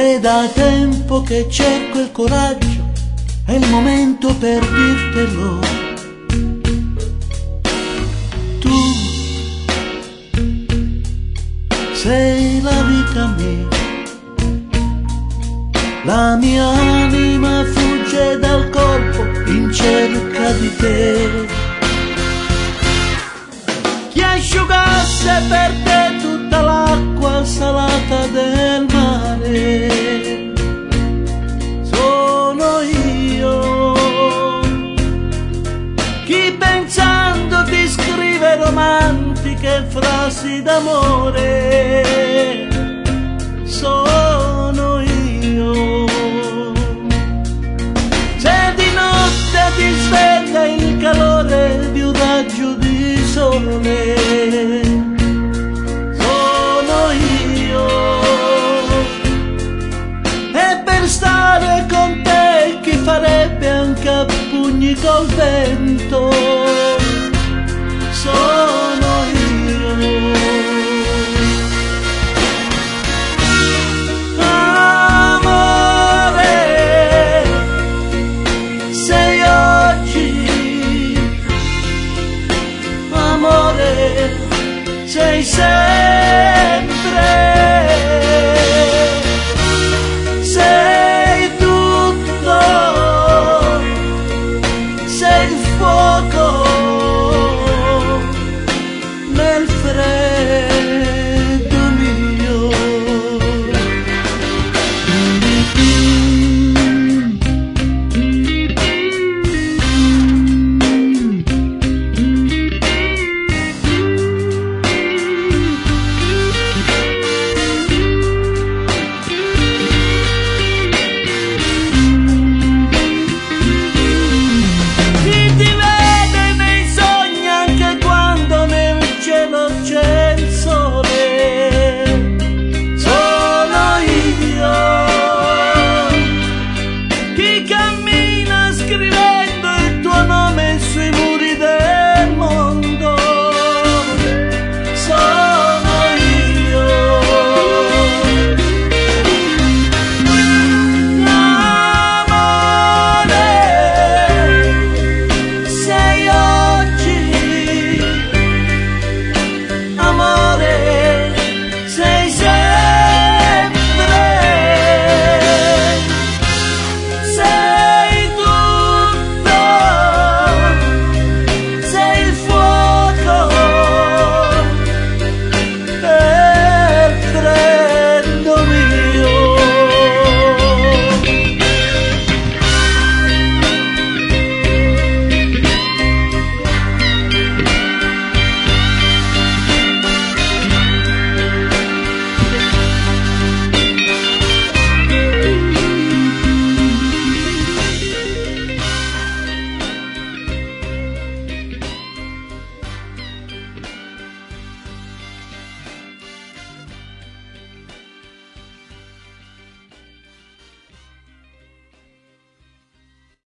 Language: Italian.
È da tempo che cerco il coraggio, è il momento per dirtelo. Tu sei la vita mia, la mia anima fugge dal corpo in cerca di te. Chi asciugasse per te tutta l'acqua salata del mare sono io. Chi pensando ti scrive romantiche frasi d'amore sono io. Se di notte ti sveglia il calore di un raggio di sole sono io. E per stare con te chi farebbe anche a pugni col vento sono